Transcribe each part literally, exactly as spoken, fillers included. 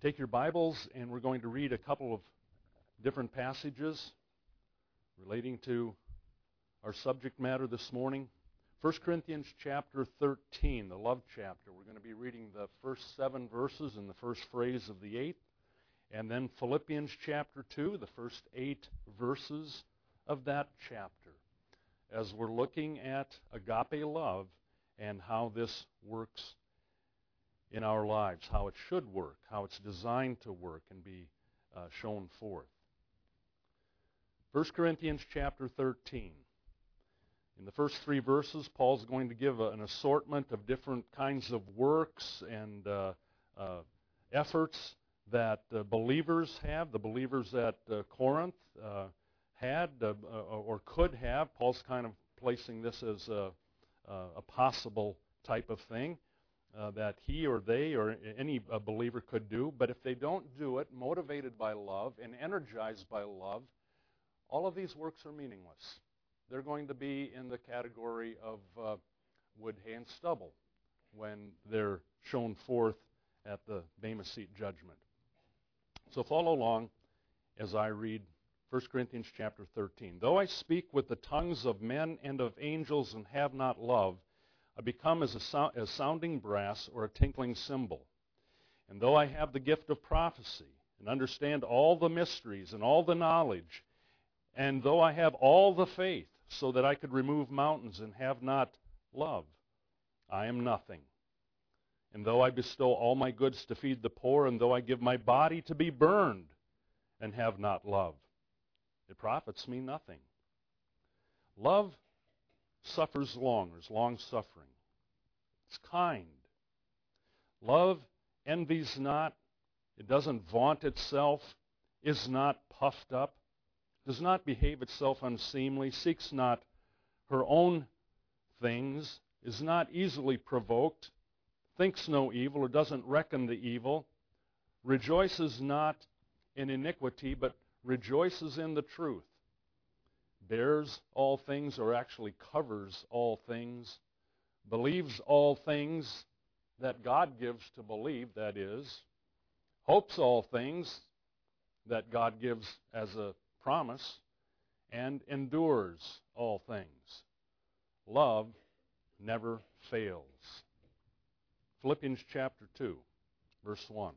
Take your Bibles, and we're going to read a couple of different passages relating to our subject matter this morning. First Corinthians chapter thirteen, the love chapter. We're going to be reading the first seven verses and the first phrase of the eighth. And then Philippians chapter two, the first eight verses of that chapter, as we're looking at agape love and how this works in our lives, how it should work, how it's designed to work and be uh, shown forth. First Corinthians chapter thirteen. In the first three verses, Paul's going to give a, an assortment of different kinds of works and uh, uh, efforts that uh, believers have, the believers at uh, Corinth uh, had uh, or could have. Paul's kind of placing this as a, a possible type of thing uh, that he or they or any uh, believer could do. But if they don't do it, motivated by love and energized by love, all of these works are meaningless. They're going to be in the category of uh, wood, hay, and stubble when they're shown forth at the Bema Seat judgment. So follow along as I read First Corinthians chapter thirteen. Though I speak with the tongues of men and of angels and have not love, I become as a so- as sounding brass or a tinkling cymbal. And though I have the gift of prophecy and understand all the mysteries and all the knowledge, and though I have all the faith so that I could remove mountains and have not love, I am nothing. And though I bestow all my goods to feed the poor, and though I give my body to be burned and have not love, it profits me nothing. Love suffers long, or is long-suffering. It's kind. Love envies not. It doesn't vaunt itself, is not puffed up, does not behave itself unseemly, seeks not her own things, is not easily provoked, thinks no evil or doesn't reckon the evil, rejoices not in iniquity, but rejoices in the truth, bears all things, or actually covers all things, believes all things that God gives to believe, that is, hopes all things that God gives as a promise, and endures all things. Love never fails. Philippians chapter two, verse one.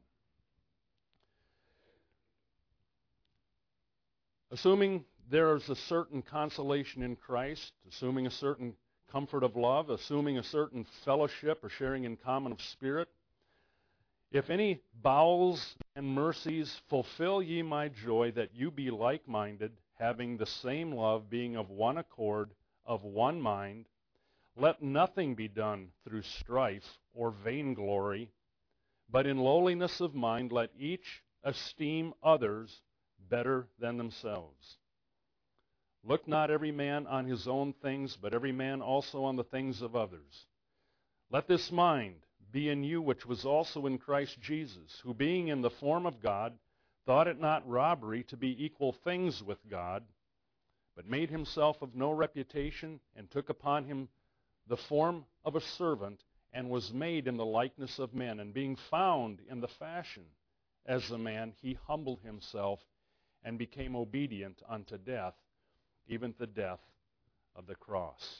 Assuming there is a certain consolation in Christ, assuming a certain comfort of love, assuming a certain fellowship or sharing in common of spirit, if any bowels and mercies, fulfill ye my joy, that you be like-minded, having the same love, being of one accord, of one mind. Let nothing be done through strife or vainglory, but in lowliness of mind let each esteem others better than themselves. Look not every man on his own things, but every man also on the things of others. Let this mind be in you, which was also in Christ Jesus, who being in the form of God, thought it not robbery to be equal things with God, but made himself of no reputation, and took upon him the form of a servant, and was made in the likeness of men. And being found in the fashion as a man, he humbled himself, and became obedient unto death, even the death of the cross.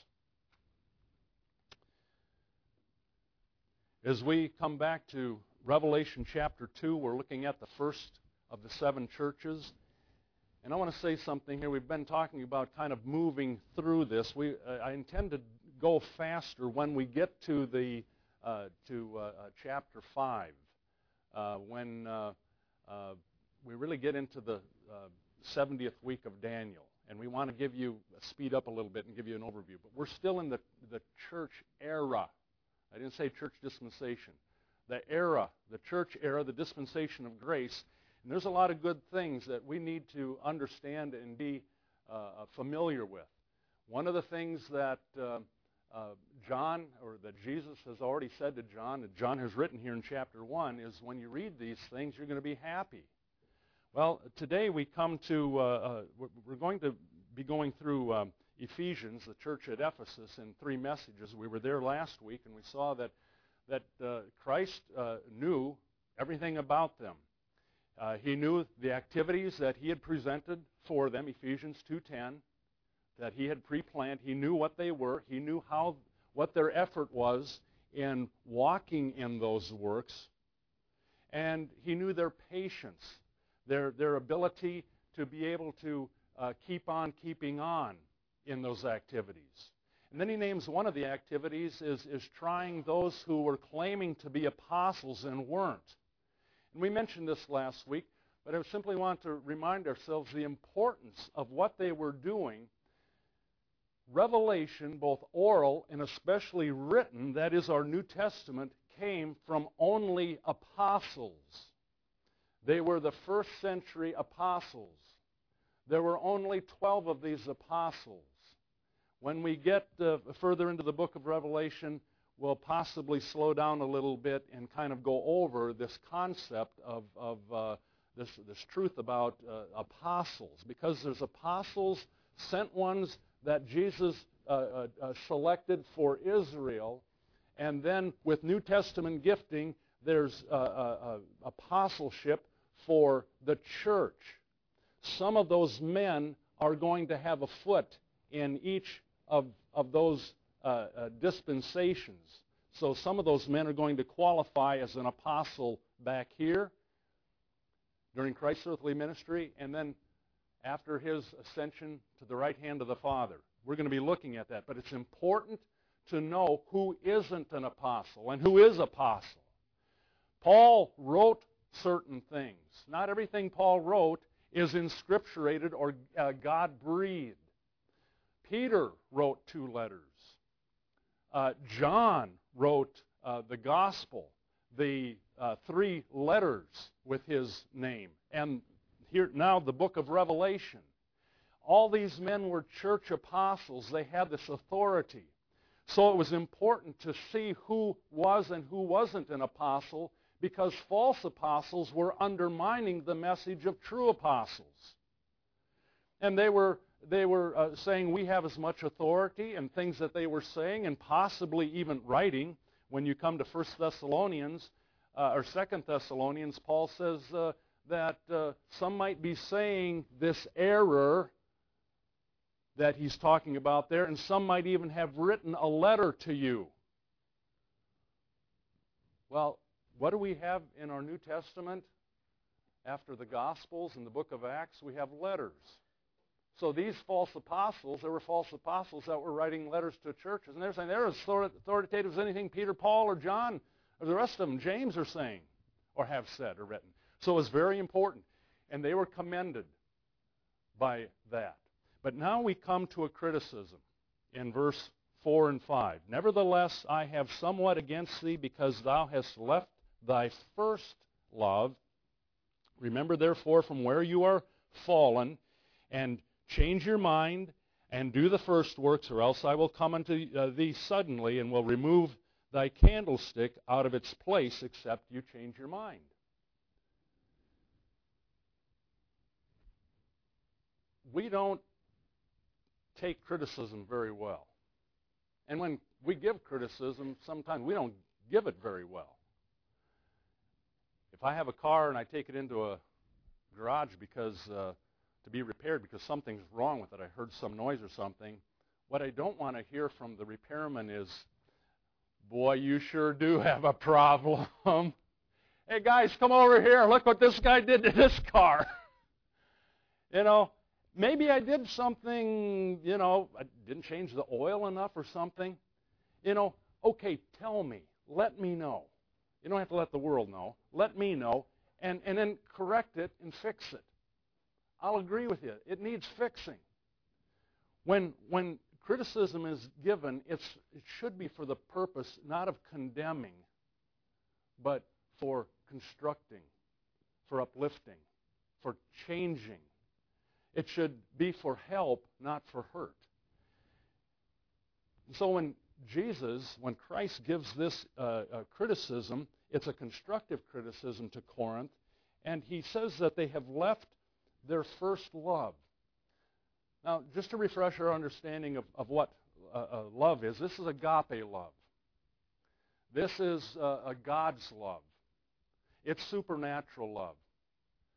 As we come back to Revelation chapter two, we're looking at the first of the seven churches. And I want to say something here. We've been talking about kind of moving through this. We, uh, I intend to go faster when we get to the uh, to uh, uh, chapter five, uh, when uh, uh, we really get into the uh, seventieth week of Daniel. And we want to give you, speed up a little bit and give you an overview. But we're still in the, the church era. I didn't say church dispensation. The era, the church era, the dispensation of grace. And there's a lot of good things that we need to understand and be uh, familiar with. One of the things that uh, uh, John, or that Jesus has already said to John, that John has written here in chapter one, is when you read these things, you're going to be happy. Well, today we come to, uh, uh, we're going to be going through um, Ephesians, the church at Ephesus, in three messages. We were there last week, and we saw that that uh, Christ uh, knew everything about them. Uh, he knew the activities that he had presented for them, Ephesians two ten, that he had pre-planned. He knew what they were. He knew how what their effort was in walking in those works. And he knew their patience, their, their ability to be able to uh, keep on keeping on in those activities. And then he names one of the activities is, is trying those who were claiming to be apostles and weren't. And we mentioned this last week, but I simply want to remind ourselves the importance of what they were doing. Revelation, both oral and especially written, that is our New Testament, came from only apostles. They were the first century apostles. There were only twelve of these apostles. When we get uh, further into the book of Revelation, we'll possibly slow down a little bit and kind of go over this concept of, of uh, this, this truth about uh, apostles. Because there's apostles, sent ones that Jesus uh, uh, uh, selected for Israel. And then with New Testament gifting, there's uh, uh, uh, apostleship for the church. Some of those men are going to have a foot in each of, of those uh, uh, dispensations. So some of those men are going to qualify as an apostle back here during Christ's earthly ministry, and then after his ascension to the right hand of the Father. We're going to be looking at that. But it's important to know who isn't an apostle and who is apostle. Paul wrote certain things. Not everything Paul wrote is inscripturated or uh, God-breathed. Peter wrote two letters. Uh, John wrote uh, the gospel, the uh, three letters with his name. And here now the book of Revelation. All these men were church apostles. They had this authority. So it was important to see who was and who wasn't an apostle, because false apostles were undermining the message of true apostles. And they were they were uh, saying we have as much authority, and things that they were saying and possibly even writing. When you come to First Thessalonians uh, or Second Thessalonians, Paul says uh, that uh, some might be saying this error that he's talking about there, and some might even have written a letter to you. Well, what do we have in our New Testament after the Gospels and the book of Acts? We have letters. So these false apostles, there were false apostles that were writing letters to churches, and they're saying they're as authoritative as anything Peter, Paul, or John, or the rest of them, James, are saying, or have said or written. So it was very important, and they were commended by that. But now we come to a criticism in verse four and five. Nevertheless, I have somewhat against thee, because thou hast left thy first love. Remember, therefore, from where you are fallen, and change your mind, and do the first works, or else I will come unto uh, thee suddenly, and will remove thy candlestick out of its place, except you change your mind. We don't take criticism very well. And when we give criticism, sometimes we don't give it very well. If I have a car and I take it into a garage because uh, to be repaired because something's wrong with it, I heard some noise or something, what I don't want to hear from the repairman is, boy, you sure do have a problem. Hey, guys, come over here. Look what this guy did to this car. You know, maybe I did something, you know, I didn't change the oil enough or something. You know, okay, tell me. Let me know. You don't have to let the world know. Let me know, and, and then correct it and fix it. I'll agree with you. It needs fixing. When, when criticism is given, it's, it should be for the purpose not of condemning, but for constructing, for uplifting, for changing. It should be for help, not for hurt. And so when Jesus, when Christ gives this uh, uh, criticism, it's a constructive criticism to Corinth, and he says that they have left their first love. Now, just to refresh our understanding of, of what uh, uh, love is, this is agape love. This is uh, a God's love. It's supernatural love.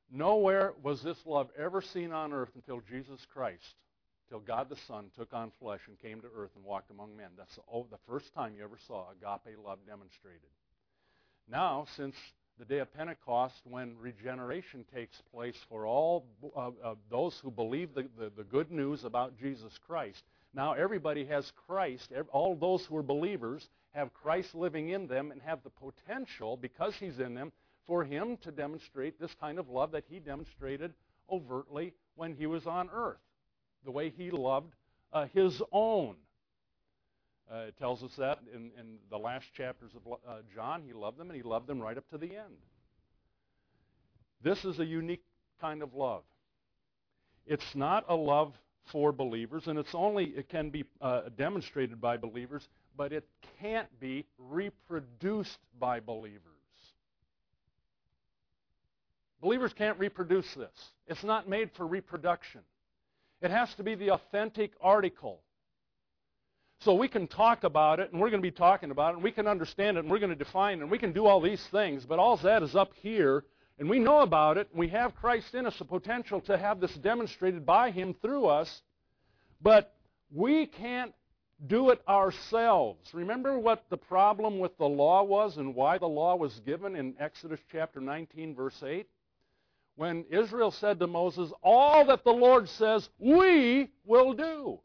Nowhere was this love ever seen on earth until Jesus Christ, till God the Son took on flesh and came to earth and walked among men. That's the, oh, the first time you ever saw agape love demonstrated. Now, since the day of Pentecost, when regeneration takes place for all uh, uh, those who believe the, the, the good news about Jesus Christ, now everybody has Christ. All those who are believers have Christ living in them and have the potential, because He's in them, for Him to demonstrate this kind of love that He demonstrated overtly when He was on earth, the way He loved uh, His own. Uh, it tells us that in, in the last chapters of uh, John, He loved them, and He loved them right up to the end. This is a unique kind of love. It's not a love for believers, and it's only, it can be uh, demonstrated by believers, but it can't be reproduced by believers. Believers can't reproduce this. It's not made for reproduction. It has to be the authentic article. So we can talk about it, and we're going to be talking about it, and we can understand it, and we're going to define it, and we can do all these things, but all that is up here, and we know about it, and we have Christ in us, the potential to have this demonstrated by Him through us, but we can't do it ourselves. Remember what the problem with the law was and why the law was given in Exodus chapter nineteen, verse eight? When Israel said to Moses, all that the Lord says, we will do.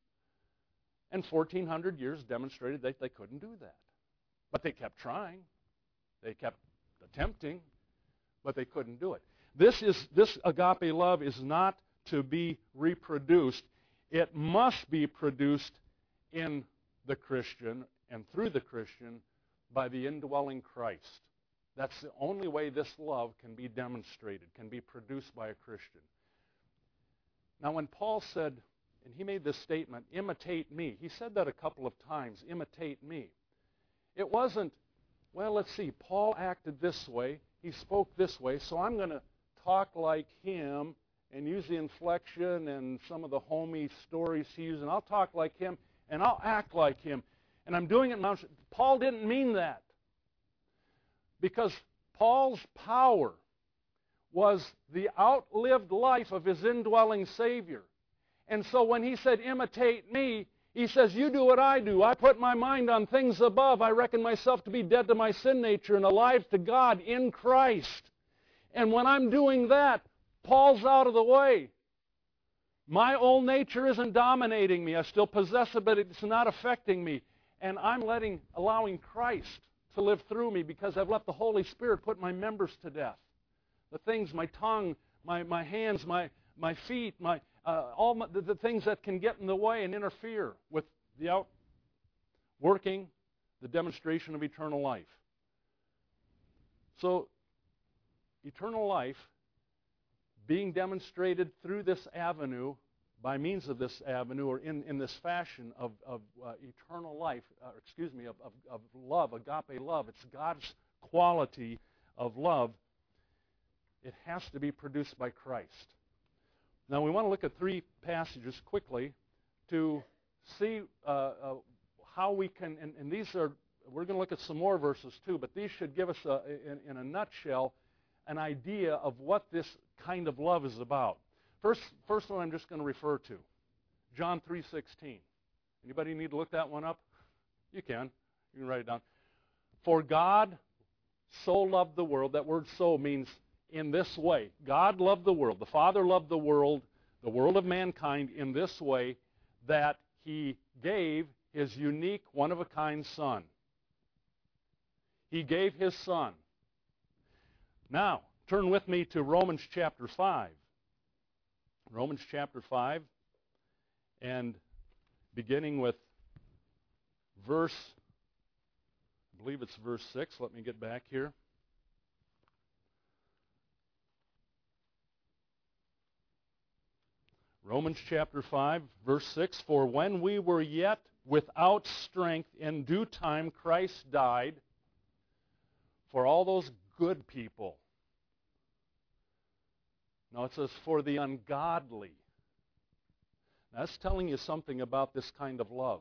And fourteen hundred years demonstrated that they couldn't do that. But they kept trying. They kept attempting, but they couldn't do it. This is this agape love is not to be reproduced. It must be produced in the Christian and through the Christian by the indwelling Christ. That's the only way this love can be demonstrated, can be produced by a Christian. Now, when Paul said, and he made this statement, imitate me. He said that a couple of times, imitate me. It wasn't, well, let's see, Paul acted this way, he spoke this way, so I'm going to talk like him and use the inflection and some of the homey stories he used, and I'll talk like him, and I'll act like him. And I'm doing it now. Paul didn't mean that. Because Paul's power was the outlived life of his indwelling Savior. And so when he said, imitate me, he says, you do what I do. I put my mind on things above. I reckon myself to be dead to my sin nature and alive to God in Christ. And when I'm doing that, Paul's out of the way. My old nature isn't dominating me. I still possess it, but it's not affecting me. And I'm letting, allowing Christ to live through me because I've let the Holy Spirit put my members to death. The things, my tongue, my, my hands, my, my feet, my, uh, all my, the, the things that can get in the way and interfere with the outworking, the demonstration of eternal life. So, eternal life being demonstrated through this avenue, by means of this avenue, or in, in this fashion of, of uh, eternal life, uh, excuse me, of, of, of love, agape love. It's God's quality of love. It has to be produced by Christ. Now, we want to look at three passages quickly to see uh, uh, how we can, and, and these are, we're going to look at some more verses too, but these should give us, a, in, in a nutshell, an idea of what this kind of love is about. First, first one I'm just going to refer to, John three sixteen. Anybody need to look that one up? You can. You can write it down. For God so loved the world. That word so means in this way. God loved the world. The Father loved the world, the world of mankind, in this way that He gave His unique, one-of-a-kind Son. He gave His Son. Now, turn with me to Romans chapter five. Romans chapter five, and beginning with verse, I believe it's verse six. Let me get back here. Romans chapter five, verse six, for when we were yet without strength, in due time Christ died for all those good people. Now it says, for the ungodly. Now, that's telling you something about this kind of love.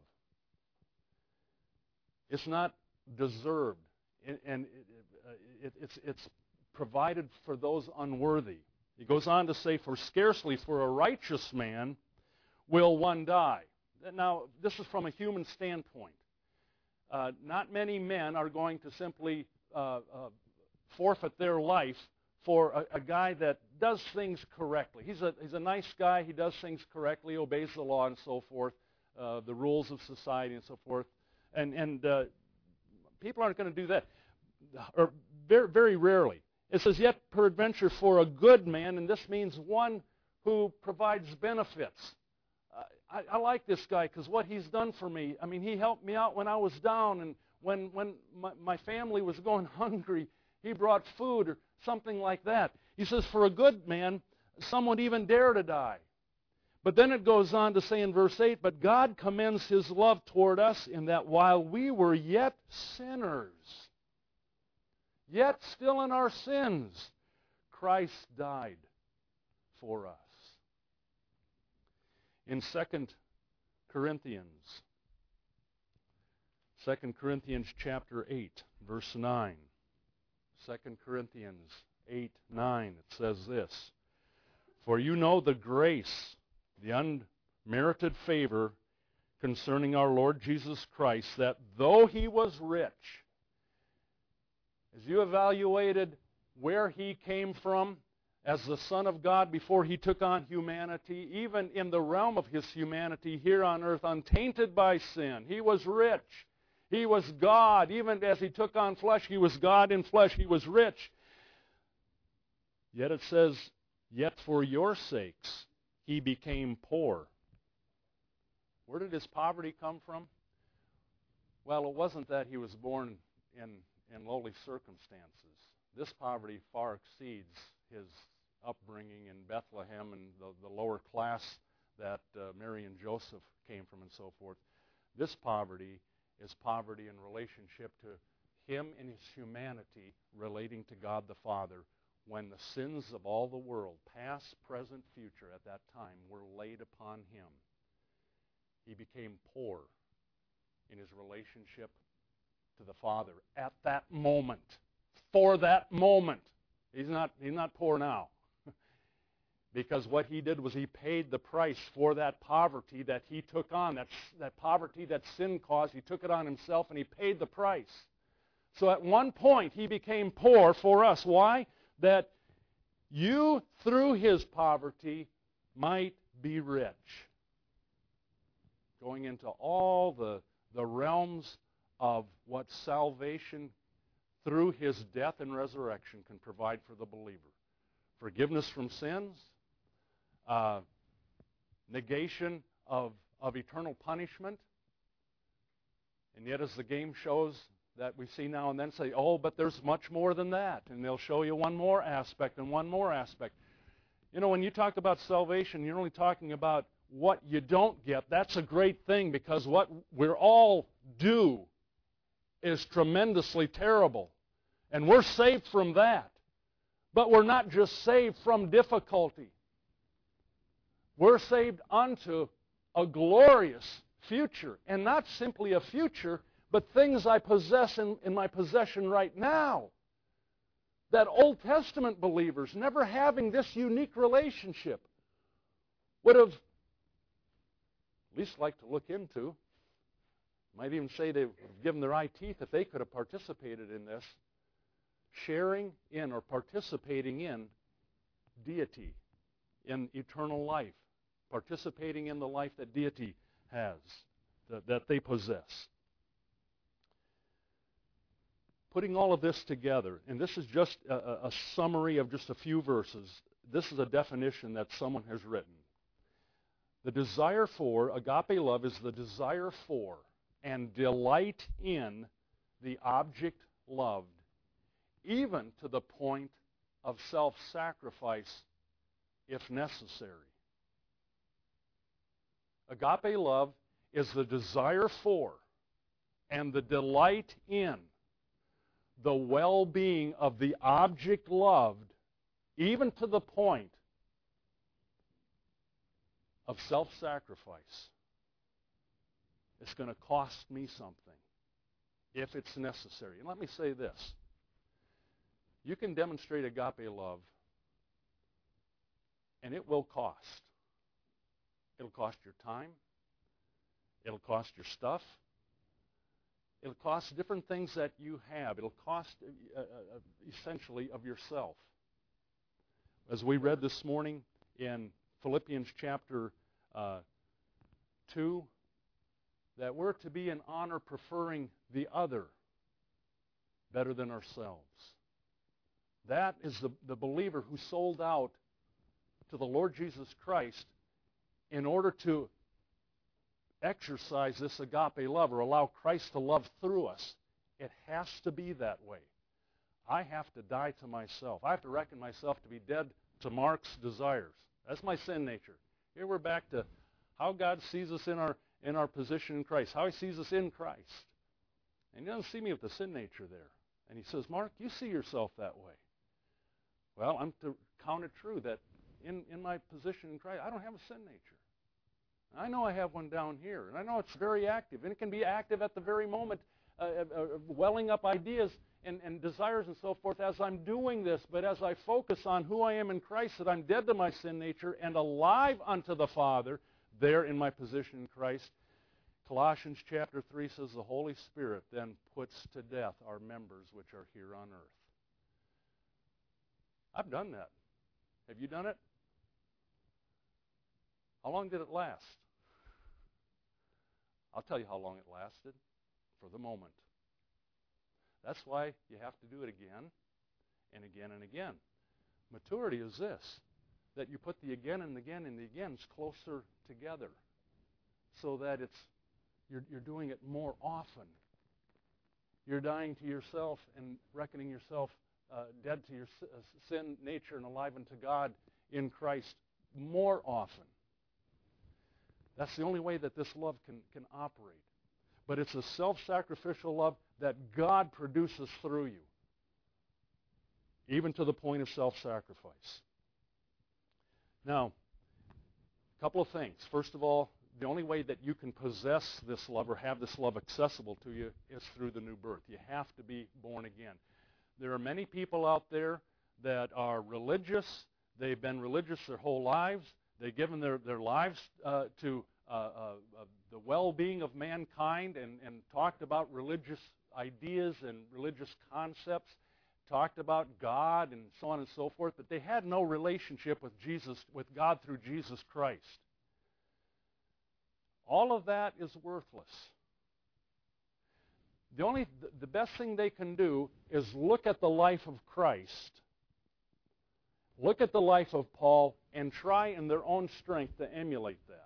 It's not deserved, and it, it, it's, it's provided for those unworthy. He goes on to say, for scarcely for a righteous man will one die. Now, this is from a human standpoint. Uh, not many men are going to simply uh, uh, forfeit their life for a, a guy that does things correctly. He's a, he's a nice guy. He does things correctly, obeys the law and so forth, uh, the rules of society and so forth. And, and uh, people aren't going to do that, or very, very rarely. It says, yet peradventure for a good man, and this means one who provides benefits. Uh, I, I like this guy because what he's done for me. I mean, he helped me out when I was down, and when, when my, my family was going hungry, he brought food or something like that. He says, for a good man, some would even dare to die. But then it goes on to say in verse eight, but God commends His love toward us in that while we were yet sinners, yet still in our sins, Christ died for us. In Second Corinthians, Second Corinthians chapter eight, verse nine. Second Corinthians eight, nine, it says this, for you know the grace, the unmerited favor concerning our Lord Jesus Christ, that though He was rich, as you evaluated where He came from as the Son of God before He took on humanity, even in the realm of His humanity here on earth, untainted by sin, He was rich. He was God. Even as He took on flesh, He was God in flesh. He was rich. Yet it says, yet for your sakes He became poor. Where did His poverty come from? Well, it wasn't that He was born in, in lowly circumstances. This poverty far exceeds His upbringing in Bethlehem and the, the lower class that uh, Mary and Joseph came from and so forth. This poverty is poverty in relationship to Him in His humanity relating to God the Father, when the sins of all the world, past, present, future, at that time, were laid upon Him. He became poor in His relationship to the Father at that moment, for that moment. He's not, he's not poor now. Because what He did was He paid the price for that poverty that He took on, that, that poverty that sin caused. He took it on Himself and He paid the price. So at one point He became poor for us. Why? That you, through His poverty, might be rich. Going into all the, the realms of what salvation through His death and resurrection can provide for the believer. Forgiveness from sins, uh, negation of, of eternal punishment, and yet as the game shows that we see now and then say, oh, but there's much more than that, and they'll show you one more aspect and one more aspect. You know, when you talk about salvation, you're only talking about what you don't get. That's a great thing, because what we're all due is tremendously terrible. And we're saved from that. But we're not just saved from difficulty. We're saved unto a glorious future. And not simply a future, but things I possess in, in my possession right now. That Old Testament believers, never having this unique relationship, would have at least liked to look into. Might even say they've given their eye teeth if they could have participated in this. Sharing in or participating in deity, in eternal life, participating in the life that deity has, that, that they possess. Putting all of this together, and this is just a, a summary of just a few verses. This is a definition that someone has written. The desire for, agape love is the desire for and delight in the object loved, even to the point of self-sacrifice if necessary. Agape love is the desire for and the delight in the well-being of the object loved, even to the point of self-sacrifice. It's going to cost me something if it's necessary. And let me say this. You can demonstrate agape love, and it will cost. It'll cost your time. It'll cost your stuff. It'll cost different things that you have. It'll cost uh, uh, essentially of yourself. As we read this morning in Philippians chapter uh, two, that we're to be in honor preferring the other better than ourselves. That is the, the believer who sold out to the Lord Jesus Christ in order to exercise this agape love or allow Christ to love through us. It has to be that way. I have to die to myself. I have to reckon myself to be dead to Mark's desires. That's my sin nature. Here we're back to how God sees us in our in our position in Christ, how He sees us in Christ. And He doesn't see me with the sin nature there. And He says, Mark, you see yourself that way. Well, I'm to count it true that in, in my position in Christ, I don't have a sin nature. I know I have one down here, and I know it's very active, and it can be active at the very moment, uh, uh, welling up ideas and, and desires and so forth as I'm doing this. But as I focus on who I am in Christ, that I'm dead to my sin nature and alive unto the Father, there in my position in Christ, Colossians chapter three says the Holy Spirit then puts to death our members which are here on earth. I've done that. Have you done it? How long did it last? I'll tell you how long it lasted. For the moment. That's why you have to do it again and again and again. Maturity is this, that you put the again and again and the agains closer together so that it's you're, you're doing it more often. You're dying to yourself and reckoning yourself uh, dead to your sin nature and alive unto God in Christ more often. That's the only way that this love can, can operate. But it's a self-sacrificial love that God produces through you, even to the point of self-sacrifice. Now, a couple of things. First of all, the only way that you can possess this love or have this love accessible to you is through the new birth. You have to be born again. There are many people out there that are religious. They've been religious their whole lives. They've given their, their lives uh, to uh, uh, uh, the well-being of mankind and, and talked about religious ideas and religious concepts, talked about God and so on and so forth, but they had no relationship with Jesus, with God through Jesus Christ. All of that is worthless. The only, the best thing they can do is look at the life of Christ, look at the life of Paul, and try in their own strength to emulate that.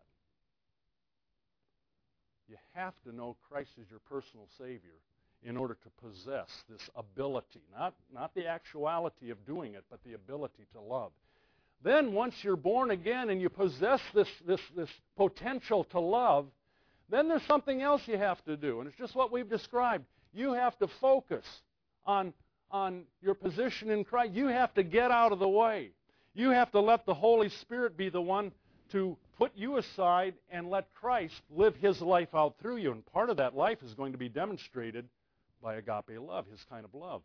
You have to know Christ as your personal Savior in order to possess this ability, not, not the actuality of doing it, but the ability to love. Then once you're born again and you possess this, this, this potential to love, then there's something else you have to do, and it's just what we've described. You have to focus on, on your position in Christ. You have to get out of the way. You have to let the Holy Spirit be the one to put you aside and let Christ live His life out through you. And part of that life is going to be demonstrated by agape love, His kind of love.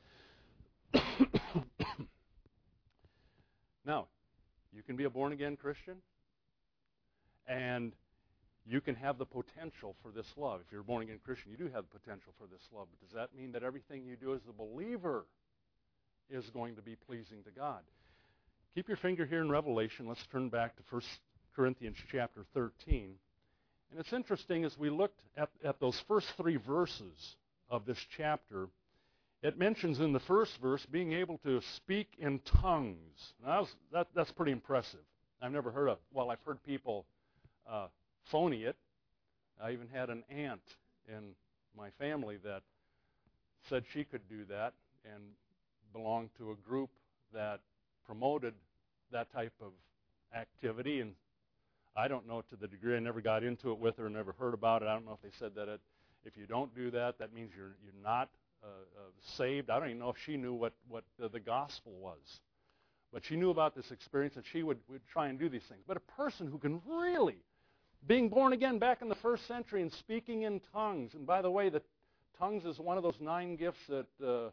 Now, you can be a born-again Christian, and you can have the potential for this love. If you're a born-again Christian, you do have the potential for this love. But does that mean that everything you do as a believer is going to be pleasing to God? Keep your finger here in Revelation. Let's turn back to First Corinthians chapter thirteen. And it's interesting, as we looked at, at those first three verses of this chapter, it mentions in the first verse being able to speak in tongues. Now, that was, that, that's pretty impressive. I've never heard of, well, I've heard people uh, phony it. I even had an aunt in my family that said she could do that and belonged to a group that promoted that type of activity. And I don't know to the degree, I never got into it with her, never heard about it. I don't know if they said that it, if you don't do that, that means you're you're not uh, uh, saved. I don't even know if she knew what, what uh, the gospel was. But she knew about this experience, and she would, would try and do these things. But a person who can really, being born again back in the first century and speaking in tongues, and by the way, the tongues is one of those nine gifts that uh,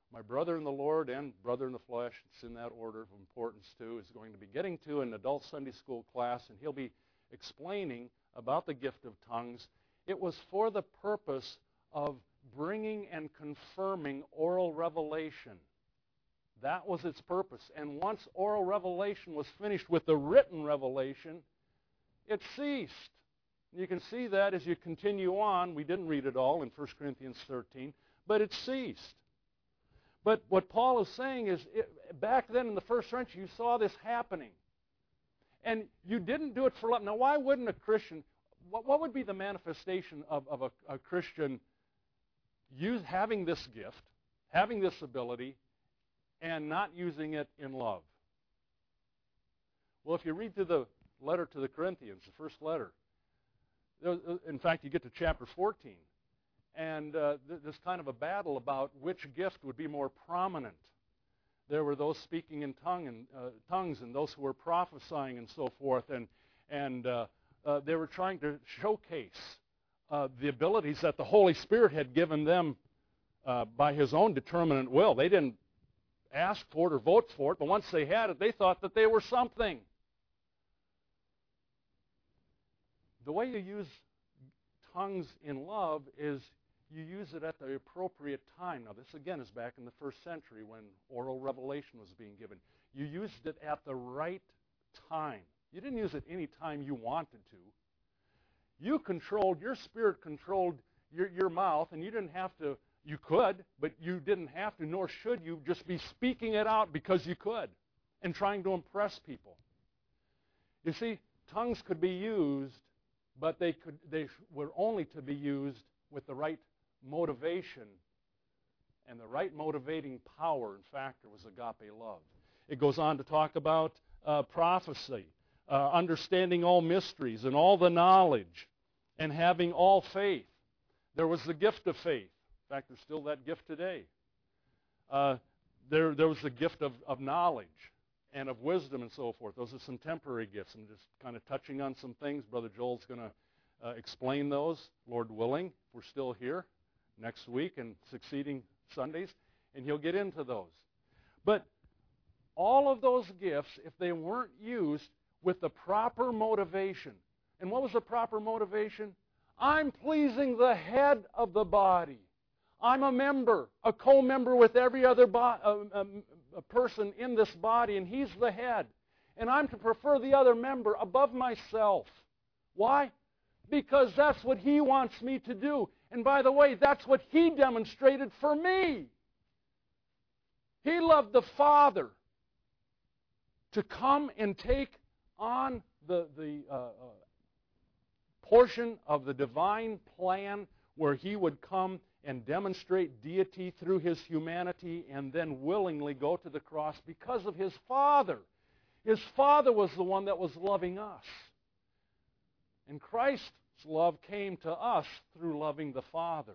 my brother in the Lord and brother in the flesh, it's in that order of importance too, is going to be getting to an adult Sunday school class, and he'll be explaining about the gift of tongues. It was for the purpose of bringing and confirming oral revelation. That was its purpose. And once oral revelation was finished with the written revelation, it ceased. You can see that as you continue on. We didn't read it all in First Corinthians thirteen, but it ceased. But what Paul is saying is, it, back then in the first century, you saw this happening. And you didn't do it for love. Now, why wouldn't a Christian, what, what would be the manifestation of, of a, a Christian use, having this gift, having this ability, and not using it in love? Well, if you read through the letter to the Corinthians, the first letter, in fact, you get to chapter fourteen, and uh, there's kind of a battle about which gift would be more prominent. There were those speaking in tongue and, uh, tongues and those who were prophesying and so forth, and, and uh, uh, they were trying to showcase uh, the abilities that the Holy Spirit had given them uh, by His own determinate will. They didn't ask for it or vote for it, but once they had it, they thought that they were something. The way you use tongues in love is you use it at the appropriate time. Now, this again is back in the first century when oral revelation was being given. You used it at the right time. You didn't use it any time you wanted to. You controlled, your spirit controlled your, your mouth, and you didn't have to, you could, but you didn't have to, nor should you just be speaking it out because you could and trying to impress people. You see, tongues could be used, but they could they were only to be used with the right motivation, and the right motivating power and factor was agape love. It goes on to talk about uh, prophecy, uh, understanding all mysteries and all the knowledge, and having all faith. There was the gift of faith. In fact, there's still that gift today. Uh, there, there was the gift of, of knowledge and of wisdom and so forth. Those are some temporary gifts. I'm just kind of touching on some things. Brother Joel's going to uh, explain those, Lord willing, if we're still here next week and succeeding Sundays, and he'll get into those. But all of those gifts, if they weren't used with the proper motivation, and what was the proper motivation? I'm pleasing the head of the body. I'm a member, a co-member with every other bo- uh, um, a person in this body, and he's the head. And I'm to prefer the other member above myself. Why? Because that's what he wants me to do. And by the way, that's what he demonstrated for me. He loved the Father to come and take on the, the uh, uh, portion of the divine plan where he would come and demonstrate deity through his humanity and then willingly go to the cross because of his Father. His Father was the one that was loving us. And Christ's love came to us through loving the Father.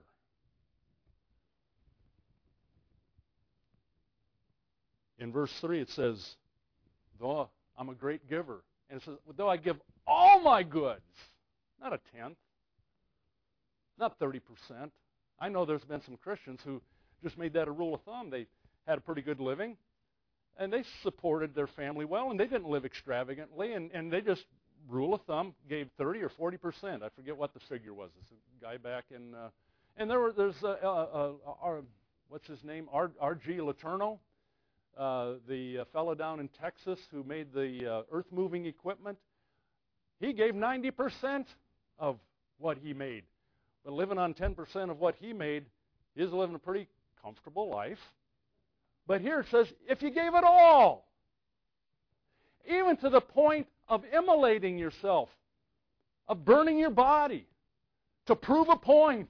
In verse three it says, though I'm a great giver. And it says, though I give all my goods, not a tenth, not thirty percent. I know there's been some Christians who just made that a rule of thumb. They had a pretty good living, and they supported their family well, and they didn't live extravagantly, and, and they just, rule of thumb, gave thirty or forty percent. I forget what the figure was. It's a guy back in, uh, and there were, there's, uh, uh, uh, what's his name, R G Letourneau, uh, the uh, fellow down in Texas who made the uh, earth-moving equipment. He gave ninety percent of what he made. But living on ten percent of what he made, he's living a pretty comfortable life. But here it says, if you gave it all, even to the point of immolating yourself, of burning your body, to prove a point,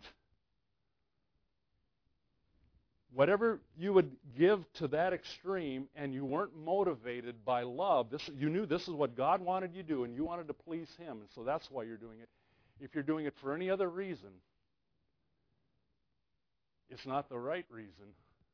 whatever you would give to that extreme and you weren't motivated by love, this, you knew this is what God wanted you to do and you wanted to please Him, and so that's why you're doing it. If you're doing it for any other reason, it's not the right reason.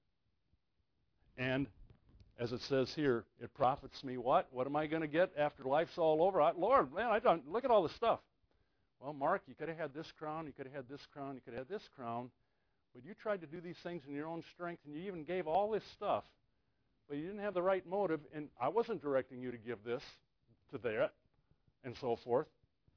And as it says here, it profits me what? What am I going to get after life's all over? I, Lord, man, I don't look at all this stuff. Well, Mark, you could have had this crown, you could have had this crown, you could have had this crown, but you tried to do these things in your own strength, and you even gave all this stuff, but you didn't have the right motive, and I wasn't directing you to give this to that, and so forth.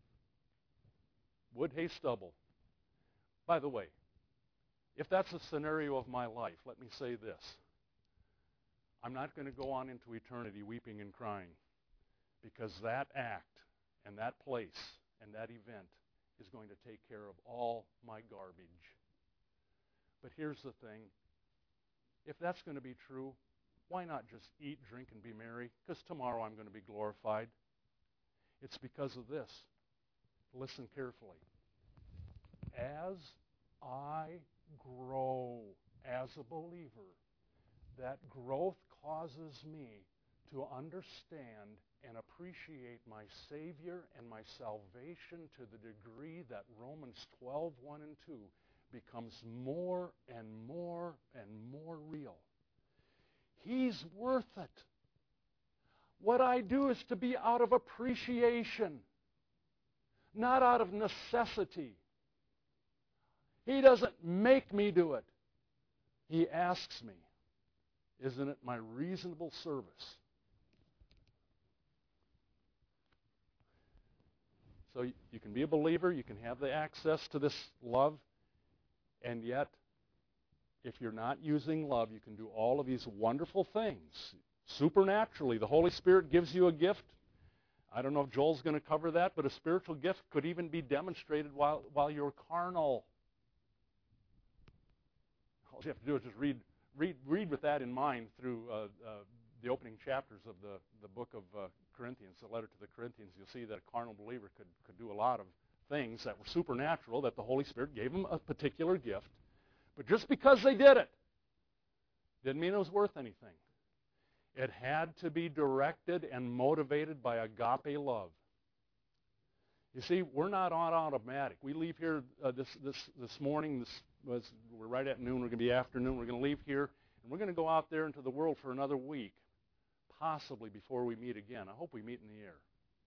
Wood, hay, stubble. By the way, if that's a scenario of my life, let me say this. I'm not going to go on into eternity weeping and crying, because that act and that place and that event is going to take care of all my garbage. But here's the thing. If that's going to be true, why not just eat, drink, and be merry? Because tomorrow I'm going to be glorified. It's because of this. Listen carefully. As I grow as a believer, that growth causes me to understand and appreciate my Savior and my salvation to the degree that Romans twelve, one and two becomes more and more and more real. He's worth it. What I do is to be out of appreciation, not out of necessity. He doesn't make me do it. He asks me. Isn't it my reasonable service? So you can be a believer, you can have the access to this love, and yet, if you're not using love, you can do all of these wonderful things. Supernaturally, the Holy Spirit gives you a gift. I don't know if Joel's going to cover that, but a spiritual gift could even be demonstrated while, while you're carnal. All you have to do is just read read, read with that in mind through uh, uh, the opening chapters of the, the book of uh, Corinthians, the letter to the Corinthians. You'll see that a carnal believer could, could do a lot of things that were supernatural, that the Holy Spirit gave them a particular gift. But just because they did it didn't mean it was worth anything. It had to be directed and motivated by agape love. You see, we're not on automatic. We leave here uh, this, this, this morning. This was, we're right at noon. We're going to be afternoon. We're going to leave here, and we're going to go out there into the world for another week, possibly before we meet again. I hope we meet in the air.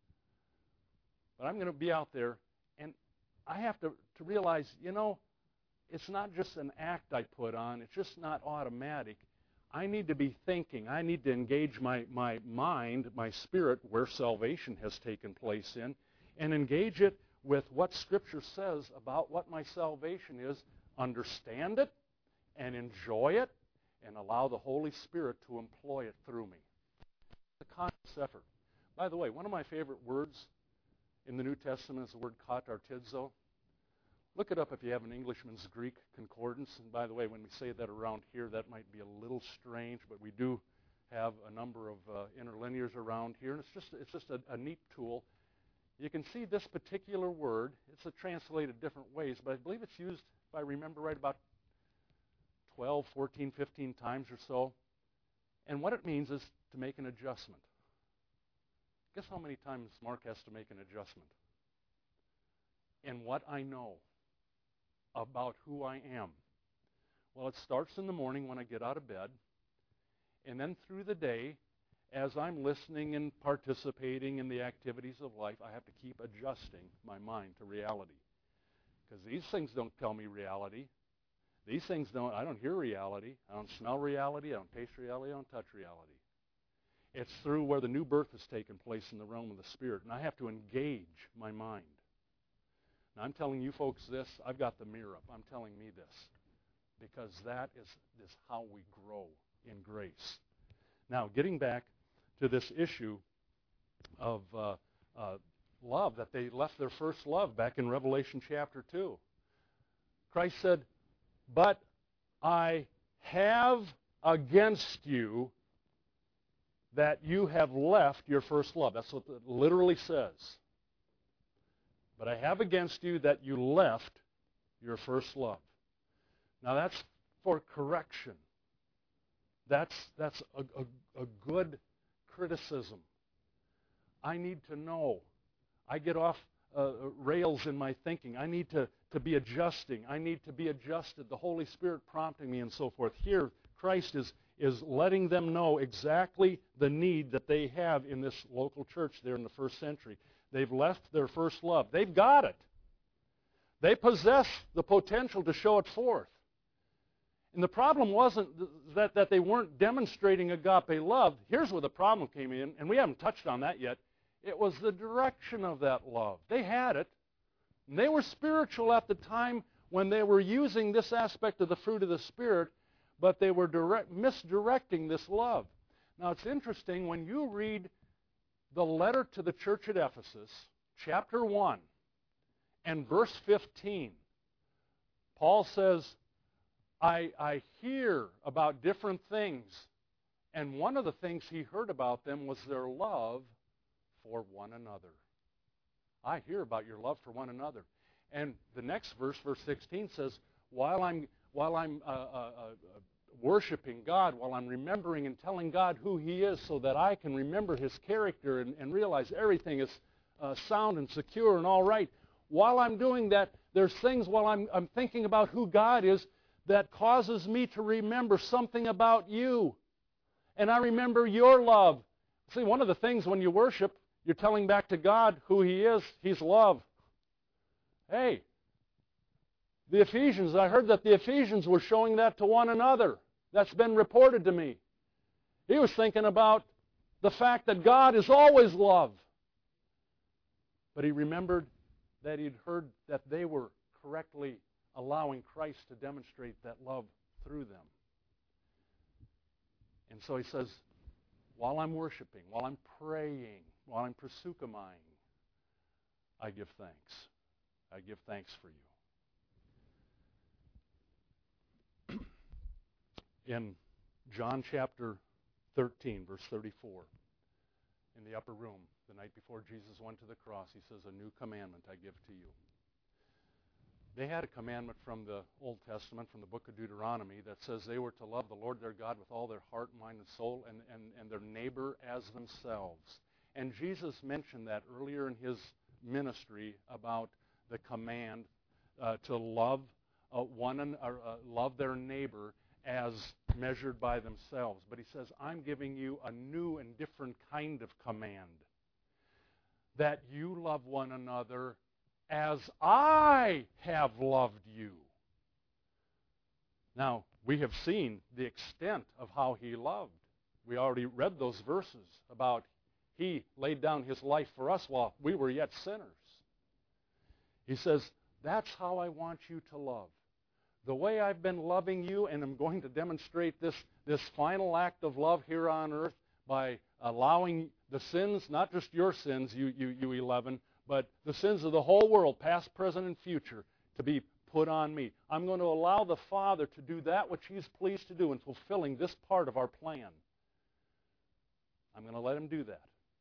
But I'm going to be out there, and I have to, to realize, you know, it's not just an act I put on. It's just not automatic. I need to be thinking. I need to engage my, my mind, my spirit, where salvation has taken place in, and engage it with what Scripture says about what my salvation is, understand it, and enjoy it, and allow the Holy Spirit to employ it through me. It's a conscious effort. By the way, one of my favorite words in the New Testament is the word katartizo. Look it up if you have an Englishman's Greek concordance. And by the way, when we say that around here, that might be a little strange, but we do have a number of uh, interlinears around here, and it's just it's just a, a neat tool. You can see this particular word. It's a translated different ways, but I believe it's used, if I remember right, about twelve, fourteen, fifteen times or so. And what it means is to make an adjustment. Guess how many times Mark has to make an adjustment? And what I know about who I am. Well, it starts in the morning when I get out of bed, and then through the day, as I'm listening and participating in the activities of life, I have to keep adjusting my mind to reality. Because these things don't tell me reality. These things don't, I don't hear reality. I don't smell reality. I don't taste reality. I don't touch reality. It's through where the new birth has taken place in the realm of the Spirit, and I have to engage my mind. Now, I'm telling you folks this. I've got the mirror up. I'm telling me this because that is, is how we grow in grace. Now, getting back to this issue of uh, uh, love, that they left their first love back in Revelation chapter two. Christ said, "But I have against you that you have left your first love." That's what it literally says. But I have against you that you left your first love. Now that's for correction. That's, that's a, a, a good criticism. I need to know. I get off uh, rails in my thinking. I need to, to be adjusting. I need to be adjusted. The Holy Spirit prompting me and so forth. Here, Christ is, is letting them know exactly the need that they have in this local church there in the first century. They've left their first love. They've got it. They possess the potential to show it forth. And the problem wasn't that, that they weren't demonstrating agape love. Here's where the problem came in, and we haven't touched on that yet. It was the direction of that love. They had it, and they were spiritual at the time when they were using this aspect of the fruit of the Spirit, but they were direct, misdirecting this love. Now, it's interesting, when you read the letter to the church at Ephesus, chapter one, and verse fifteen, Paul says, I, I hear about different things, and one of the things he heard about them was their love for one another. I hear about your love for one another. And the next verse, verse sixteen, says, while I'm, while I'm uh, uh, uh, worshiping God, while I'm remembering and telling God who He is so that I can remember His character and, and realize everything is uh, sound and secure and all right, while I'm doing that, there's things while I'm, I'm thinking about who God is that causes me to remember something about you. And I remember your love. See, one of the things when you worship, you're telling back to God who He is. He's love. Hey, the Ephesians, I heard that the Ephesians were showing that to one another. That's been reported to me. He was thinking about the fact that God is always love. But he remembered that he'd heard that they were correctly allowing Christ to demonstrate that love through them. And so he says, while I'm worshiping, while I'm praying, while I'm proseuchomai, I give thanks. I give thanks for you. In John chapter thirteen, verse thirty-four, in the upper room, the night before Jesus went to the cross, he says, a new commandment I give to you. They had a commandment from the Old Testament, from the book of Deuteronomy, that says they were to love the Lord their God with all their heart, mind, and soul, and, and, and their neighbor as themselves. And Jesus mentioned that earlier in his ministry about the command uh, to love uh, one and uh, love their neighbor as measured by themselves. But he says, I'm giving you a new and different kind of command, that you love one another as I have loved you. Now, we have seen the extent of how he loved. We already read those verses about he laid down his life for us while we were yet sinners. He says, that's how I want you to love. The way I've been loving you, and I'm going to demonstrate this, this final act of love here on earth by allowing the sins, not just your sins, you, you, you eleven, but the sins of the whole world, past, present, and future, to be put on me. I'm going to allow the Father to do that which He's pleased to do in fulfilling this part of our plan. I'm going to let Him do that.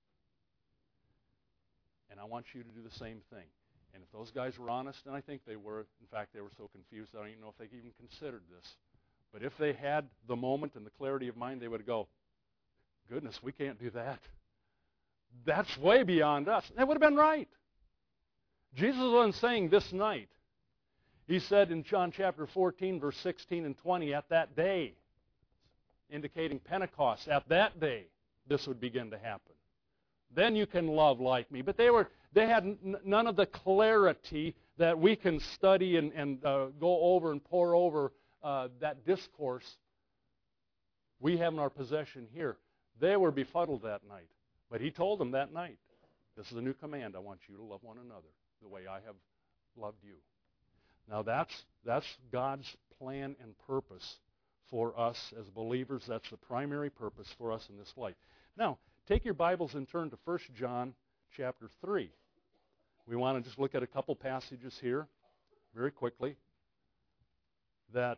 And I want you to do the same thing. And if those guys were honest, and I think they were, in fact, they were so confused, I don't even know if they even considered this. But if they had the moment and the clarity of mind, they would go, goodness, we can't do that. That's way beyond us. They would have been right. Jesus wasn't saying this night. He said in John chapter fourteen, verse sixteen and twenty, at that day, indicating Pentecost, at that day, this would begin to happen. Then you can love like me. But they were they had n- none of the clarity that we can study and, and uh, go over and pour over uh, that discourse we have in our possession here. They were befuddled that night. But he told them that night, this is a new command. I want you to love one another the way I have loved you. Now that's, that's God's plan and purpose for us as believers. That's the primary purpose for us in this life. Now, take your Bibles and turn to First John chapter three. We want to just look at a couple passages here very quickly that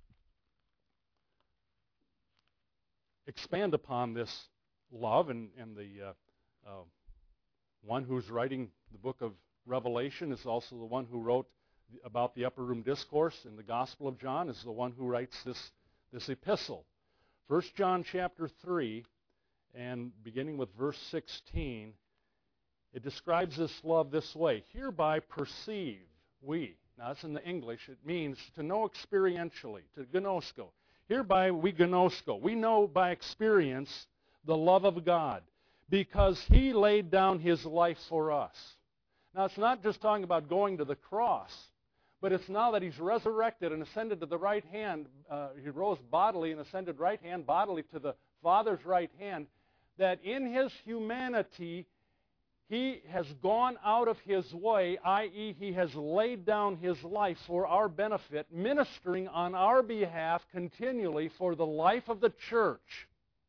expand upon this love, and, and the uh, uh, one who's writing the book of Revelation is also the one who wrote about the upper room discourse in the Gospel of John, is the one who writes this, this epistle. First John chapter three, and beginning with verse sixteen, it describes this love this way. Hereby perceive we. Now that's in the English. It means to know experientially, to gnosko. Hereby we gnosko. We know by experience the love of God, because He laid down His life for us. Now, it's not just talking about going to the cross, But it's now that he's resurrected and ascended to the right hand, uh, he rose bodily and ascended right hand bodily to the Father's right hand, that in his humanity he has gone out of his way, that is he has laid down his life for our benefit, ministering on our behalf continually for the life of the church.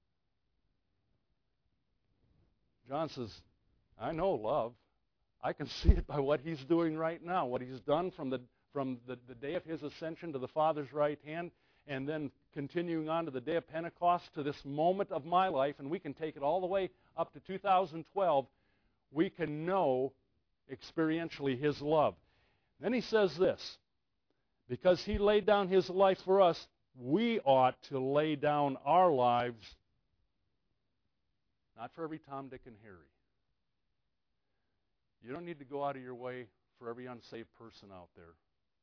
John says, I know love. I can see it by what he's doing right now, what he's done from the from the, the day of his ascension to the Father's right hand, and then continuing on to the day of Pentecost, to this moment of my life, and we can take it all the way up to two thousand twelve, we can know experientially his love. Then he says this, because he laid down his life for us, we ought to lay down our lives, not for every Tom, Dick, and Harry. You don't need to go out of your way for every unsaved person out there.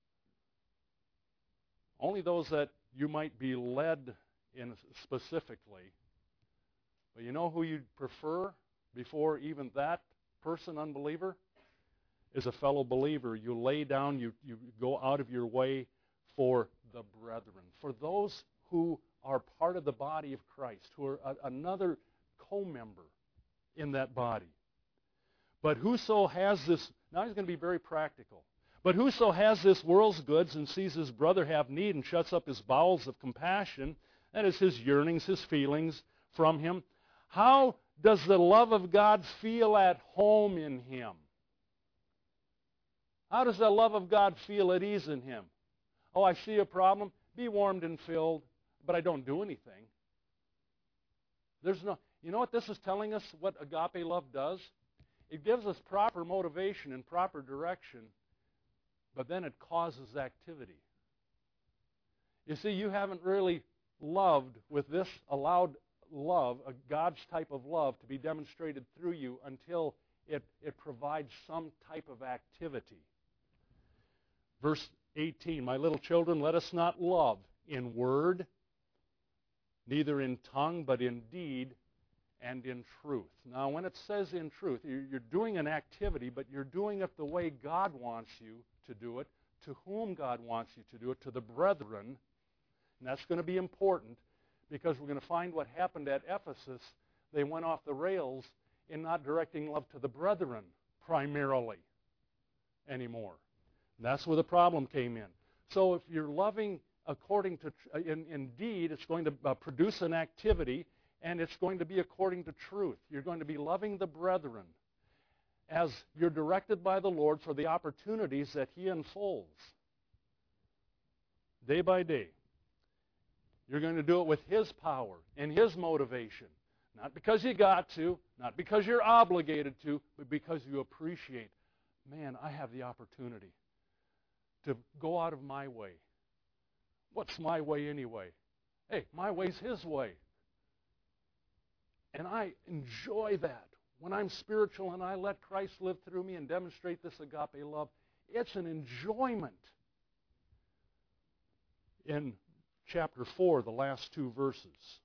Only those that you might be led in specifically. But you know who you'd prefer before even that person, unbeliever? Is a fellow believer. You lay down, you, you go out of your way for the brethren, for those who are part of the body of Christ, who are a, another co-member in that body. But whoso has this, now he's going to be very practical. But whoso has this world's goods and sees his brother have need and shuts up his bowels of compassion, that is his yearnings, his feelings from him, how does the love of God feel at home in him? How does the love of God feel at ease in him? Oh, I see a problem, be warmed and filled, but I don't do anything. There's no, you know what this is telling us, what agape love does? It gives us proper motivation and proper direction, but then it causes activity. You see, you haven't really loved with this allowed love, a God's type of love, to be demonstrated through you until it, it provides some type of activity. Verse eighteen, my little children, let us not love in word, neither in tongue, but in deed and in truth. Now, when it says in truth, you're doing an activity, but you're doing it the way God wants you to do it, to whom God wants you to do it, to the brethren. And that's going to be important because we're going to find what happened at Ephesus. They went off the rails in not directing love to the brethren primarily anymore. And that's where the problem came in. So if you're loving according to, in, in deed, it's going to uh, produce an activity, and it's going to be according to truth. You're going to be loving the brethren as you're directed by the Lord for the opportunities that he unfolds day by day. You're going to do it with his power and his motivation. Not because you got to, not because you're obligated to, but because you appreciate, man, I have the opportunity to go out of my way. What's my way anyway? Hey, my way's his way. And I enjoy that. When I'm spiritual and I let Christ live through me and demonstrate this agape love, it's an enjoyment. In chapter four, the last two verses,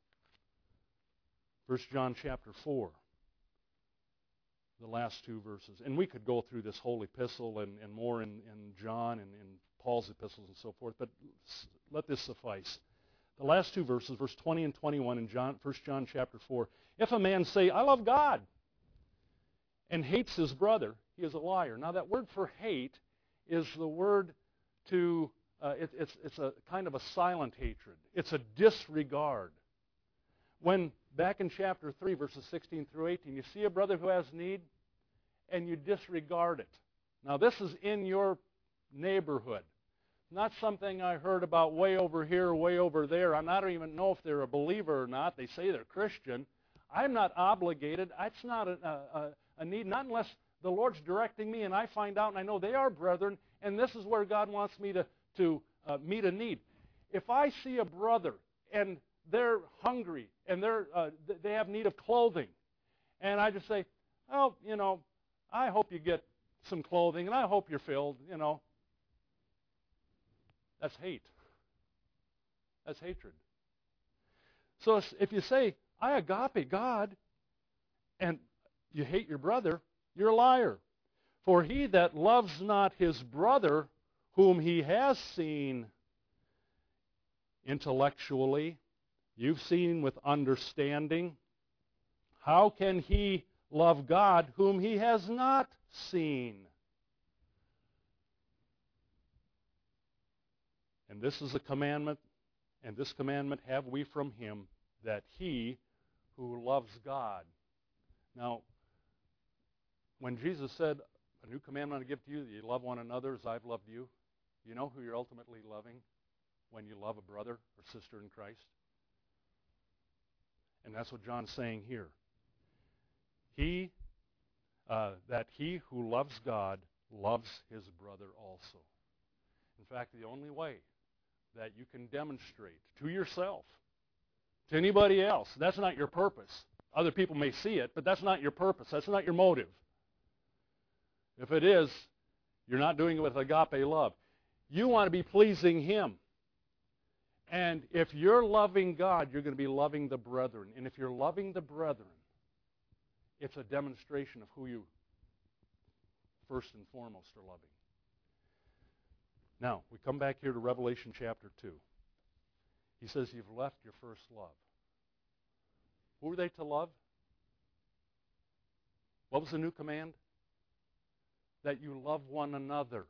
First John chapter four, the last two verses. And we could go through this whole epistle and, and more in, in John and in Paul's epistles and so forth, but let this suffice. The last two verses, verse twenty and twenty-one in John, First John chapter four. If a man say, I love God, and hates his brother, he is a liar. Now that word for hate is the word to, uh, it, it's, it's a kind of a silent hatred. It's a disregard. When, back in chapter three, verses sixteen through eighteen, you see a brother who has need, and you disregard it. Now this is in your neighborhood. Not something I heard about way over here, way over there. I don't even know if they're a believer or not. They say they're Christian. I'm not obligated. It's not a, a, a need, not unless the Lord's directing me and I find out and I know they are brethren, and this is where God wants me to, to uh, meet a need. If I see a brother and they're hungry and they're, uh, they have need of clothing, and I just say, oh, you know, I hope you get some clothing and I hope you're filled, you know. That's hate. That's hatred. So if you say, I agape God, and you hate your brother, you're a liar. For he that loves not his brother whom he has seen intellectually, you've seen with understanding, how can he love God whom he has not seen? And this is a commandment, and this commandment have we from him, that he who loves God. Now, when Jesus said, a new commandment I give to you, that you love one another as I've loved you, you know who you're ultimately loving when you love a brother or sister in Christ? And that's what John's saying here. He, uh, that he who loves God loves his brother also. In fact, the only way that you can demonstrate to yourself, to anybody else, that's not your purpose. Other people may see it, but that's not your purpose. That's not your motive. If it is, you're not doing it with agape love. You want to be pleasing him. And if you're loving God, you're going to be loving the brethren. And if you're loving the brethren, it's a demonstration of who you first and foremost are loving. Now, we come back here to Revelation chapter two. He says, you've left your first love. Who are they to love? What was the new command? That you love one another.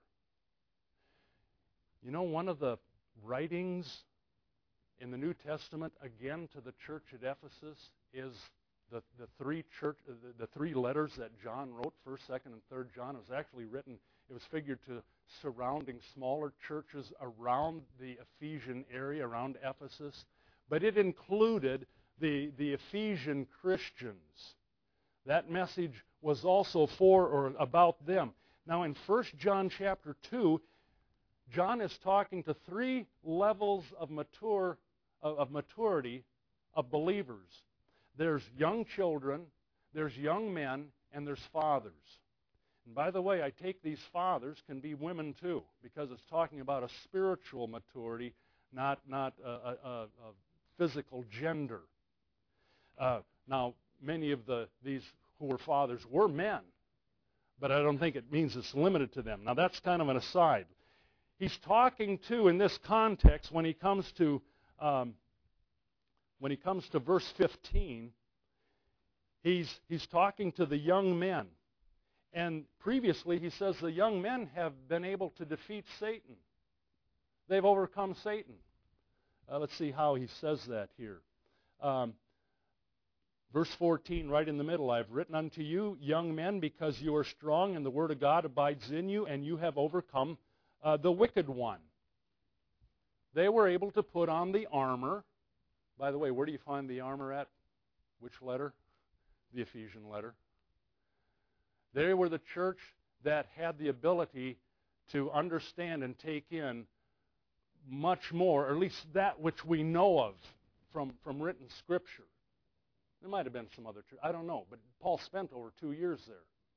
You know, one of the writings in the New Testament, again, to the church at Ephesus is the, the three church the, the three letters that John wrote, First, Second, and Third John. It was actually written, it was figured to surrounding smaller churches around the Ephesian area, around Ephesus. But it included the, the Ephesian Christians. That message was also for or about them. Now in First John chapter two, John is talking to three levels of mature of, of maturity of believers. There's young children, there's young men, and there's fathers. And by the way, I take these fathers can be women too, because it's talking about a spiritual maturity, not not a, a, a physical gender. Uh, now, many of the these who were fathers were men, but I don't think it means it's limited to them. Now, that's kind of an aside. He's talking to, in this context, when he comes to um, when he comes to verse fifteen, he's he's talking to the young men. And previously, he says the young men have been able to defeat Satan. They've overcome Satan. Uh, let's see how he says that here. Um, verse fourteen, right in the middle, I've written unto you, young men, because you are strong, and the word of God abides in you, and you have overcome uh, the wicked one. They were able to put on the armor. By the way, where do you find the armor at? Which letter? The Ephesian letter. They were the church that had the ability to understand and take in much more, or at least that which we know of from, from written Scripture. There might have been some other church. I don't know, but Paul spent over two years there.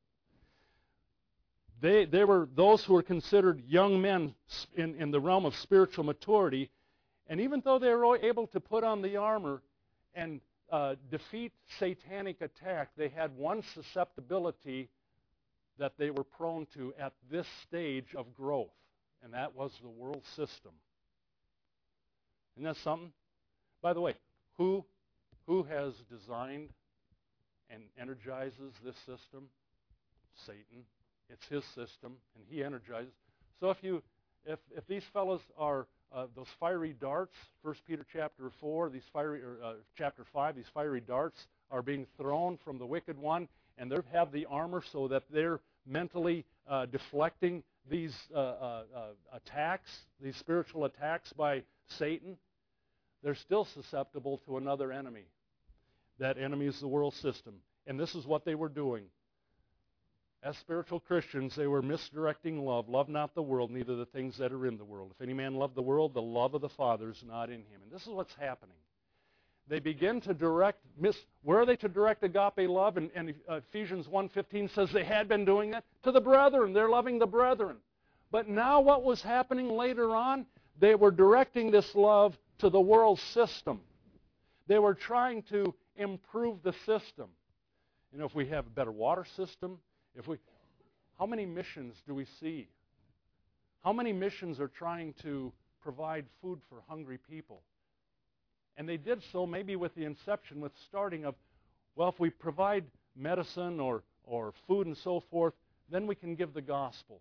They, they were those who were considered young men in, in the realm of spiritual maturity, and even though they were able to put on the armor and uh, defeat satanic attack, they had one susceptibility that they were prone to at this stage of growth, and that was the world system. Isn't that something? By the way, who, who has designed and energizes this system? Satan. It's his system, and he energizes. So if you, if if these fellows are uh, those fiery darts, First Peter chapter four, these fiery or uh, chapter five, these fiery darts are being thrown from the wicked one, and they have the armor so that they're mentally uh, deflecting these uh, uh, uh, attacks, these spiritual attacks by Satan. They're still susceptible to another enemy. That enemy is the world system, and this is what they were doing. As spiritual Christians, they were misdirecting love. Love not the world, neither the things that are in the world. If any man love the world, the love of the Father is not in him. And this is what's happening. They begin to direct, mis, where are they to direct agape love? And, and Ephesians one fifteen says they had been doing that to the brethren. They're loving the brethren. But now what was happening later on? They were directing this love to the world system. They were trying to improve the system. You know, if we have a better water system, if we, how many missions do we see? How many missions are trying to provide food for hungry people? And they did so maybe with the inception, with starting of, well, if we provide medicine or, or food and so forth, then we can give the gospel.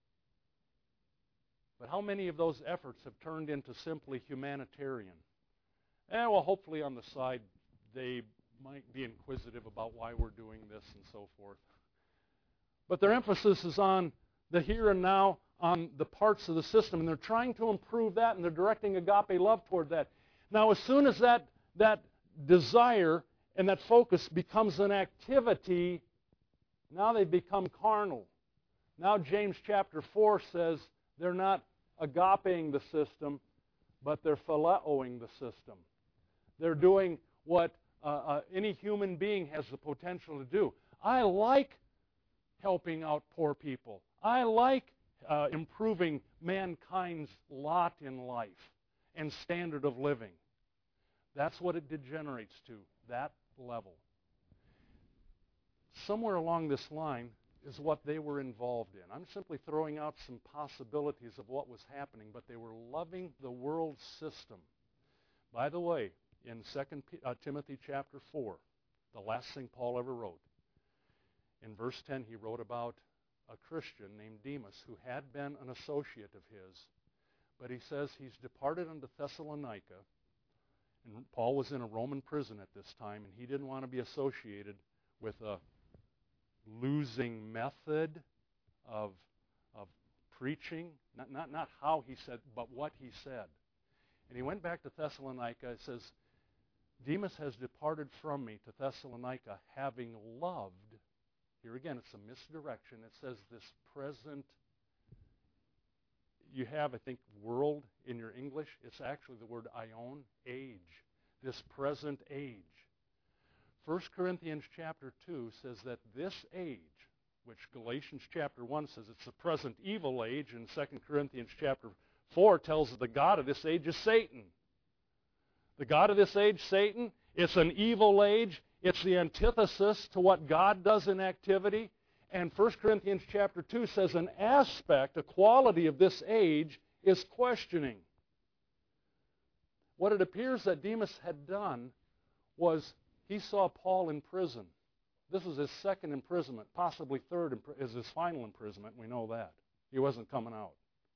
But how many of those efforts have turned into simply humanitarian? And well, hopefully on the side they might be inquisitive about why we're doing this and so forth. But their emphasis is on the here and now, on the parts of the system, and they're trying to improve that, and they're directing agape love toward that. Now, as soon as that, that desire and that focus becomes an activity, now they become carnal. Now James chapter four says they're not agapeing the system, but they're phileo-ing the system. They're doing what uh, uh, any human being has the potential to do. I like helping out poor people. I like uh, improving mankind's lot in life and standard of living. That's what it degenerates to, that level. Somewhere along this line is what they were involved in. I'm simply throwing out some possibilities of what was happening, but they were loving the world system. By the way, in Second Timothy chapter four, the last thing Paul ever wrote, in verse ten he wrote about a Christian named Demas who had been an associate of his, but he says he's departed unto Thessalonica, and Paul was in a Roman prison at this time, and he didn't want to be associated with a losing method of, of preaching, not, not, not how he said, but what he said. And he went back to Thessalonica. It says, Demas has departed from me to Thessalonica, having loved. Here again, it's a misdirection. It says this present, you have, I think, world in your English. It's actually the word aion, age, this present age. First Corinthians chapter two says that this age, which Galatians chapter one says it's the present evil age, and Second Corinthians chapter four tells us the God of this age is Satan. The God of this age, Satan, it's an evil age. It's the antithesis to what God does in activity. And First Corinthians chapter two says an aspect, a quality of this age is questioning. What it appears that Demas had done was he saw Paul in prison. This was his second imprisonment, possibly third is his final imprisonment. We know that. He wasn't coming out.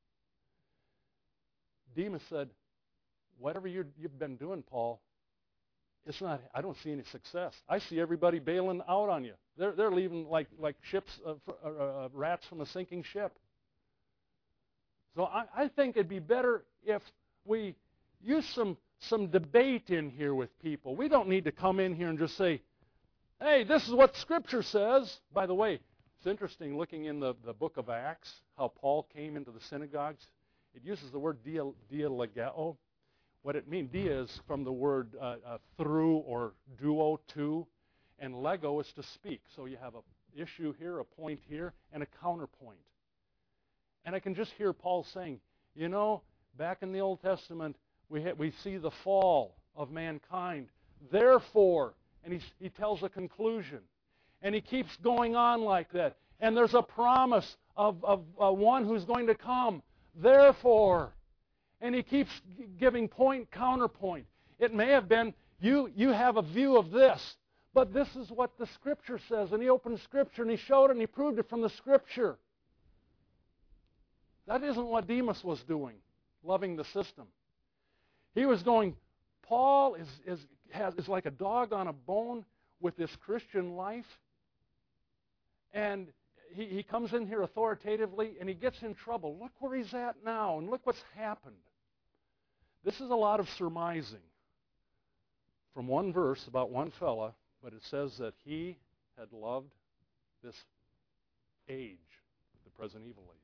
Demas said, whatever you're, you've been doing, Paul, it's not. I don't see any success. I see everybody bailing out on you. They're, they're leaving like, like ships, uh, uh, uh, rats from a sinking ship. So I, I think it'd be better if we use some some debate in here with people. We don't need to come in here and just say, hey, this is what Scripture says. By the way, it's interesting looking in the, the book of Acts, how Paul came into the synagogues. It uses the word dia, dialogeo. What it means, dia is from the word uh, uh, through or duo, to, and lego is to speak. So you have an issue here, a point here, and a counterpoint. And I can just hear Paul saying, you know, back in the Old Testament, We, ha- we see the fall of mankind. Therefore, and he, he tells a conclusion. And he keeps going on like that. And there's a promise of, of uh, one who's going to come. Therefore, and he keeps g- giving point, counterpoint. It may have been, you, you have a view of this, but this is what the Scripture says. And he opened Scripture and he showed it and he proved it from the Scripture. That isn't what Demas was doing, loving the system. He was going, Paul is, is, has, is like a dog on a bone with this Christian life. And he, he comes in here authoritatively and he gets in trouble. Look where he's at now and look what's happened. This is a lot of surmising from one verse about one fella, but it says that he had loved this age, the present evil age.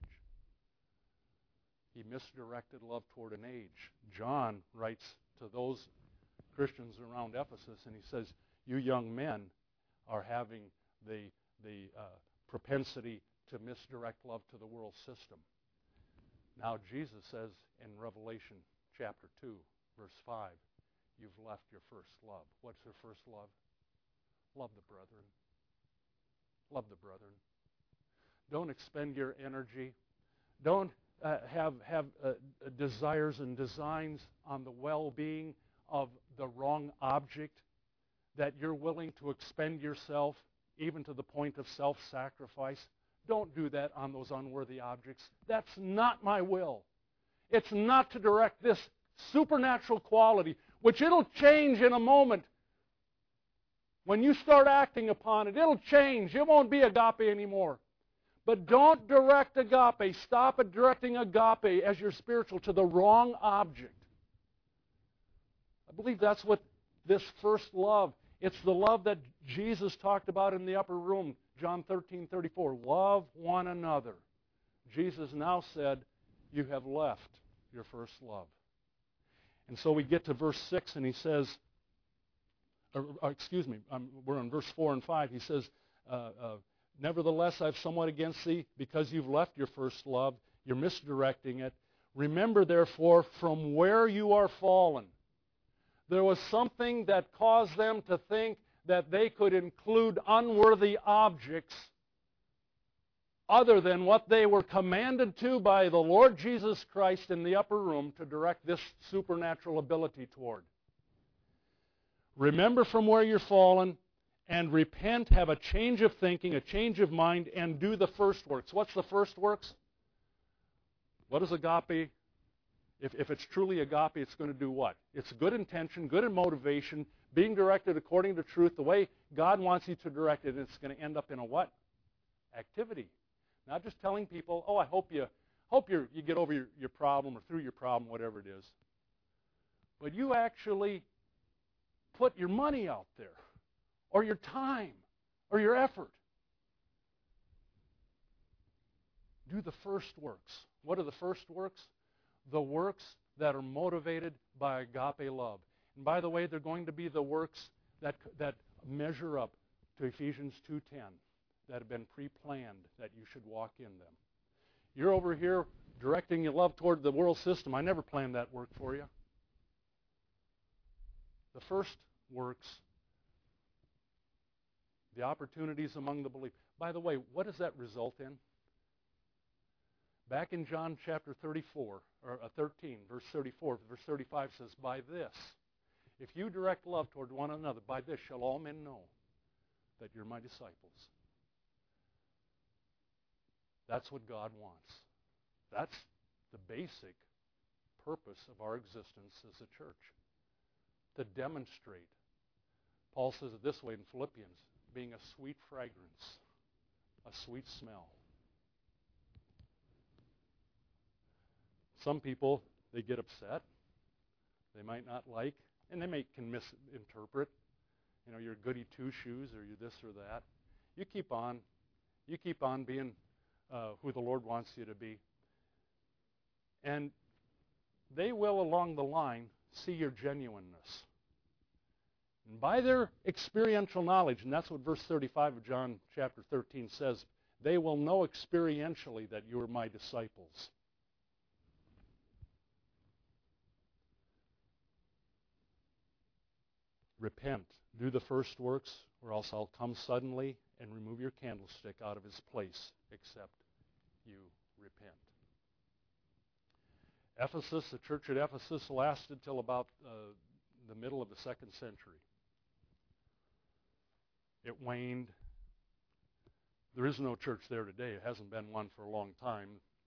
He misdirected love toward an age. John writes to those Christians around Ephesus, and he says, you young men are having the, the uh, propensity to misdirect love to the world system. Now Jesus says in Revelation chapter two, verse five, you've left your first love. What's your first love? Love the brethren. Love the brethren. Don't expend your energy. Don't uh, have, have uh, desires and designs on the well-being of the wrong object, that you're willing to expend yourself even to the point of self-sacrifice. Don't do that on those unworthy objects. That's not my will. It's not to direct this supernatural quality, which it'll change in a moment. When you start acting upon it, it'll change. It won't be agape anymore. But don't direct agape. Stop at directing agape as your spiritual to the wrong object. I believe that's what this first love, it's the love that Jesus talked about in the upper room, John thirteen thirty-four. Love one another. Jesus now said, you have left your first love. And so we get to verse six, and he says, or, or, excuse me, um, we're on verse four and five. He says, uh, uh, nevertheless, I have somewhat against thee, because you've left your first love. You're misdirecting it. Remember, therefore, from where you are fallen. There was something that caused them to think that they could include unworthy objects other than what they were commanded to by the Lord Jesus Christ in the upper room to direct this supernatural ability toward. Remember from where you're fallen, and repent, have a change of thinking, a change of mind, and do the first works. What's the first works? What is agape? If, if it's truly agape, it's going to do what? It's good intention, good motivation, being directed according to truth, the way God wants you to direct it, and it's going to end up in a what? Activity. Not just telling people, oh, I hope you hope you you get over your, your problem or through your problem, whatever it is. But you actually put your money out there, or your time, or your effort. Do the first works. What are the first works? The works that are motivated by agape love. And by the way, they're going to be the works that, that measure up to Ephesians two ten, that have been pre-planned, that you should walk in them. You're over here directing your love toward the world system. I never planned that work for you. The first works, the opportunities among the believers. By the way, what does that result in? Back in John chapter thirty-four, or thirteen, verse thirty-four, verse thirty-five says, by this, if you direct love toward one another, by this shall all men know that you're my disciples. That's what God wants. That's the basic purpose of our existence as a church. To demonstrate. Paul says it this way in Philippians, being a sweet fragrance, a sweet smell. Some people, they get upset. They might not like, and they may can misinterpret. You know, you're goody two-shoes, or you're this or that. You keep on. You keep on being uh, who the Lord wants you to be. And they will, along the line, see your genuineness. And by their experiential knowledge, and that's what verse thirty-five of John chapter thirteen says, they will know experientially that you are my disciples. Repent, do the first works, or else I'll come suddenly and remove your candlestick out of his place, except you repent. Ephesus, the church at Ephesus lasted till about uh, the middle of the second century. It waned. There is no church there today. It hasn't been one for a long time.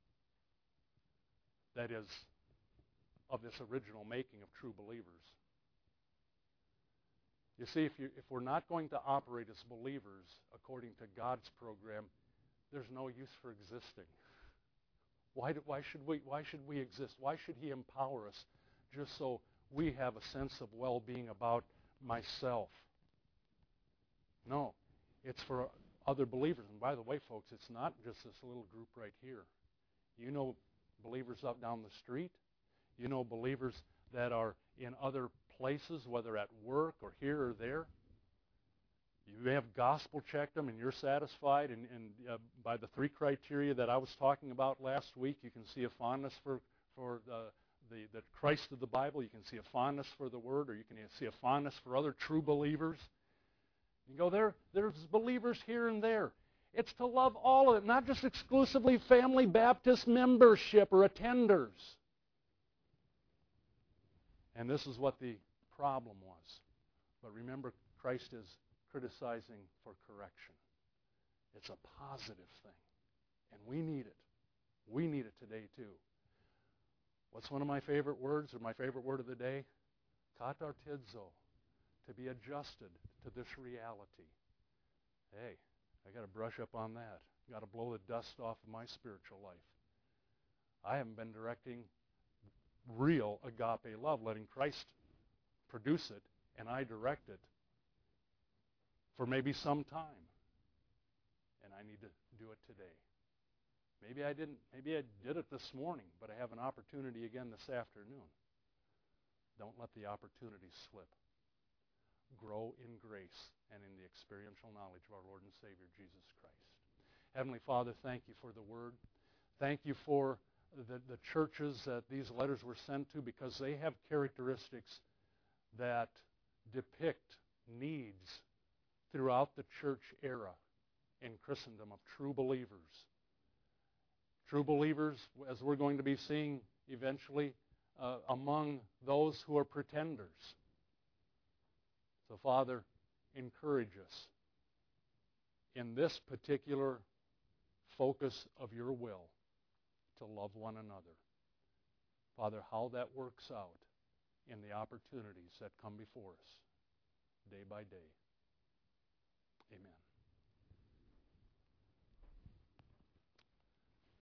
That is, of this original making of true believers. You see, if, you, if we're not going to operate as believers according to God's program, there's no use for existing. Why, do, why, should we, why should we exist? Why should he empower us just so we have a sense of well-being about myself? No, it's for other believers. And by the way, folks, it's not just this little group right here. You know believers up down the street. You know believers that are in other places, whether at work or here or there. You have gospel checked them and you're satisfied, and, and uh, by the three criteria that I was talking about last week, you can see a fondness for, for the, the, the Christ of the Bible, you can see a fondness for the Word, or you can see a fondness for other true believers. You go, there, there's believers here and there. It's to love all of it, not just exclusively Family Baptist membership or attenders. And this is what the problem was. But remember, Christ is criticizing for correction. It's a positive thing. And we need it. We need it today too. What's one of my favorite words, or my favorite word of the day? Katartizo. To be adjusted to this reality. Hey, I got to brush up on that. Got to blow the dust off of my spiritual life. I haven't been directing real agape love, letting Christ produce it, and I direct it for maybe some time. And I need to do it today. Maybe I didn't, maybe I did it this morning, but I have an opportunity again this afternoon. Don't let the opportunity slip. Grow in grace and in the experiential knowledge of our Lord and Savior, Jesus Christ. Heavenly Father, thank you for the Word. Thank you for the, the churches that these letters were sent to, because they have characteristics that depict needs throughout the church era in Christendom of true believers. True believers, as we're going to be seeing eventually, uh, among those who are pretenders. So, Father, encourage us in this particular focus of your will to love one another. Father, how that works out in the opportunities that come before us day by day. Amen.